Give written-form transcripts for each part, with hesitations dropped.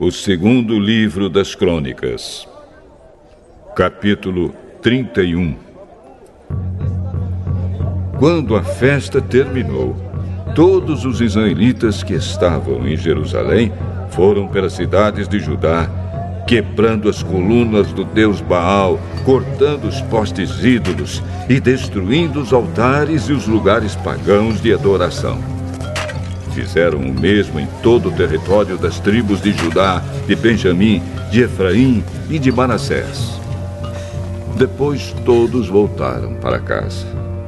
O segundo livro das Crônicas, capítulo 31. Quando a festa terminou, todos os israelitas que estavam em Jerusalém foram pelas cidades de Judá, quebrando as colunas do deus Baal, cortando os postes ídolos e destruindo os altares e os lugares pagãos de adoração. Fizeram o mesmo em todo o território das tribos de Judá, de Benjamim, de Efraim e de Manassés. Depois todos voltaram para casa.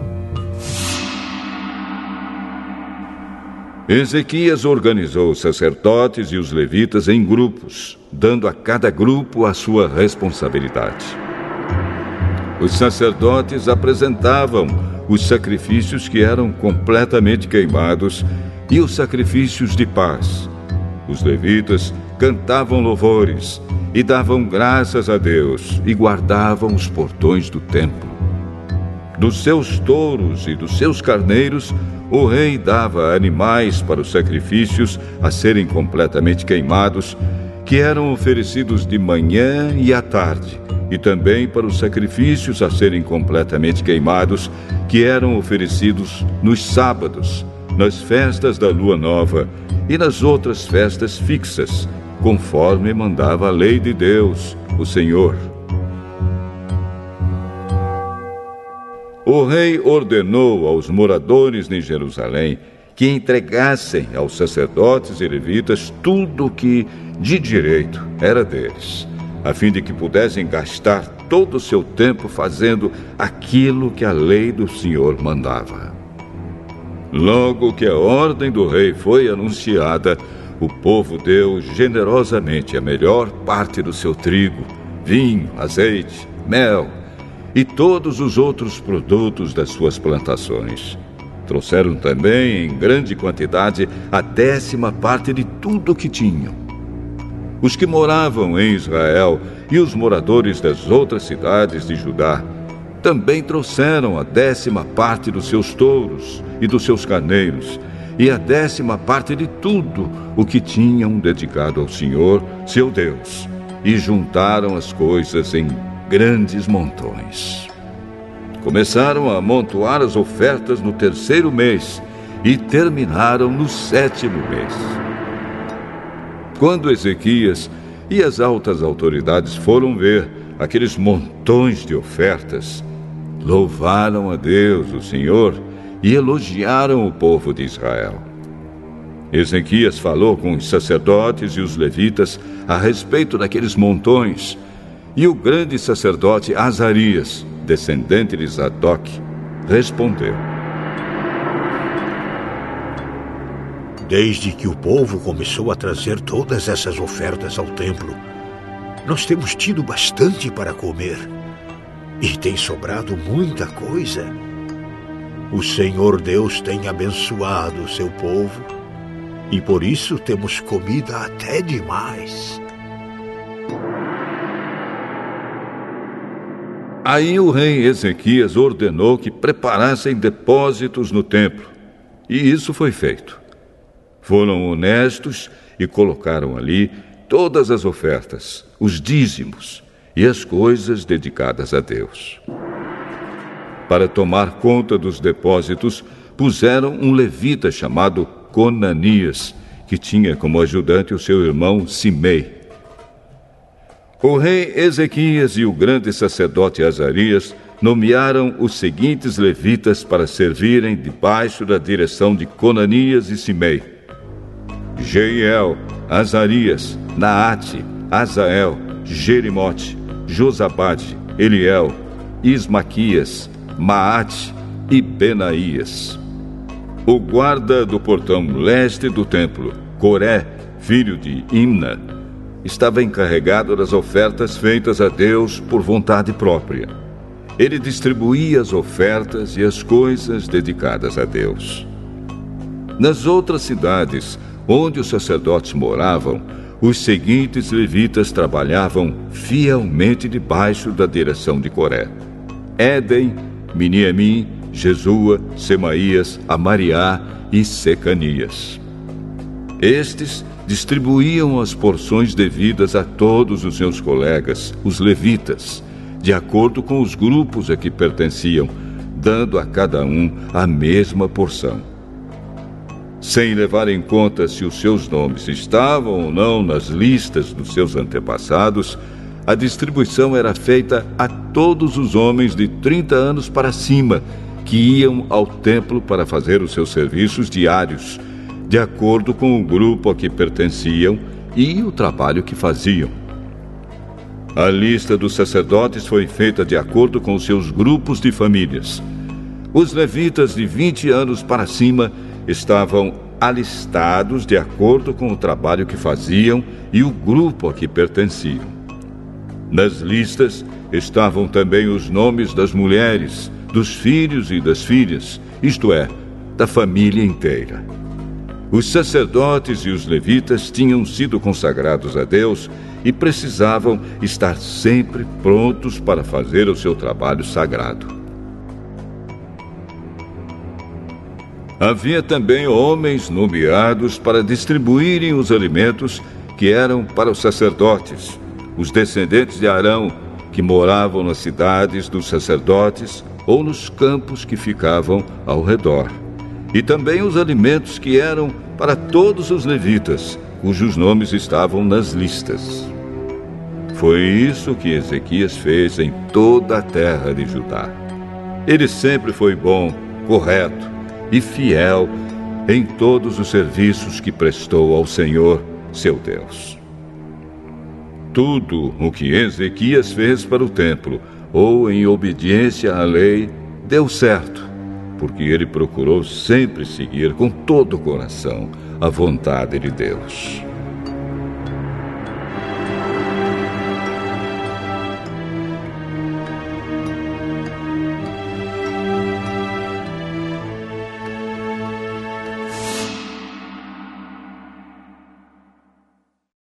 Ezequias organizou os sacerdotes e os levitas em grupos, dando a cada grupo a sua responsabilidade. Os sacerdotes apresentavam os sacrifícios que eram completamente queimados e os sacrifícios de paz. Os levitas cantavam louvores e davam graças a Deus e guardavam os portões do templo. Dos seus touros e dos seus carneiros, o rei dava animais para os sacrifícios a serem completamente queimados, que eram oferecidos de manhã e à tarde, e também para os sacrifícios a serem completamente queimados, que eram oferecidos nos sábados, nas festas da lua nova e nas outras festas fixas, conforme mandava a lei de Deus, o Senhor. O rei ordenou aos moradores de Jerusalém que entregassem aos sacerdotes e levitas tudo o que, de direito, era deles, a fim de que pudessem gastar todo o seu tempo fazendo aquilo que a lei do Senhor mandava. Logo que a ordem do rei foi anunciada, o povo deu generosamente a melhor parte do seu trigo, vinho, azeite, mel e todos os outros produtos das suas plantações. Trouxeram também, em grande quantidade, a 10ª parte de tudo o que tinham. Os que moravam em Israel e os moradores das outras cidades de Judá também trouxeram a 10ª parte dos seus touros e dos seus carneiros, e a 10ª parte de tudo o que tinham dedicado ao Senhor, seu Deus, e juntaram as coisas em grandes montões. Começaram a amontoar as ofertas no 3º mês e terminaram no 7º mês. Quando Ezequias e as altas autoridades foram ver aqueles montões de ofertas, louvaram a Deus, o Senhor, e elogiaram o povo de Israel. Ezequias falou com os sacerdotes e os levitas a respeito daqueles montões, e o grande sacerdote Azarias, descendente de Zadok, respondeu: Desde que o povo começou a trazer todas essas ofertas ao templo, nós temos tido bastante para comer. E tem sobrado muita coisa. O Senhor Deus tem abençoado o seu povo, e por isso temos comida até demais. Aí o rei Ezequias ordenou que preparassem depósitos no templo, e isso foi feito. Foram honestos e colocaram ali todas as ofertas, os dízimos e as coisas dedicadas a Deus. Para tomar conta dos depósitos, puseram um levita chamado Conanias, que tinha como ajudante o seu irmão Simei. O rei Ezequias e o grande sacerdote Azarias nomearam os seguintes levitas para servirem debaixo da direção de Conanias e Simei: Jeiel, Azarias, Naate, Azael, Jerimote, Josabade, Eliel, Ismaquias, Maate e Benaías. O guarda do portão leste do templo, Coré, filho de Imna, estava encarregado das ofertas feitas a Deus por vontade própria. Ele distribuía as ofertas e as coisas dedicadas a Deus. Nas outras cidades onde os sacerdotes moravam, os seguintes levitas trabalhavam fielmente debaixo da direção de Coré: Éden, Miniamim, Jesua, Semaías, Amariá e Secanias. Estes distribuíam as porções devidas a todos os seus colegas, os levitas, de acordo com os grupos a que pertenciam, dando a cada um a mesma porção. Sem levar em conta se os seus nomes estavam ou não nas listas dos seus antepassados, a distribuição era feita a todos os homens de 30 anos para cima, que iam ao templo para fazer os seus serviços diários, de acordo com o grupo a que pertenciam e o trabalho que faziam. A lista dos sacerdotes foi feita de acordo com os seus grupos de famílias. Os levitas de 20 anos para cima estavam alistados de acordo com o trabalho que faziam e o grupo a que pertenciam. Nas listas estavam também os nomes das mulheres, dos filhos e das filhas, isto é, da família inteira. Os sacerdotes e os levitas tinham sido consagrados a Deus e precisavam estar sempre prontos para fazer o seu trabalho sagrado. Havia também homens nomeados para distribuírem os alimentos que eram para os sacerdotes, os descendentes de Arão, que moravam nas cidades dos sacerdotes ou nos campos que ficavam ao redor. E também os alimentos que eram para todos os levitas, cujos nomes estavam nas listas. Foi isso que Ezequias fez em toda a terra de Judá. Ele sempre foi bom, correto e fiel em todos os serviços que prestou ao Senhor, seu Deus. Tudo o que Ezequias fez para o templo, ou em obediência à lei, deu certo, porque ele procurou sempre seguir com todo o coração a vontade de Deus.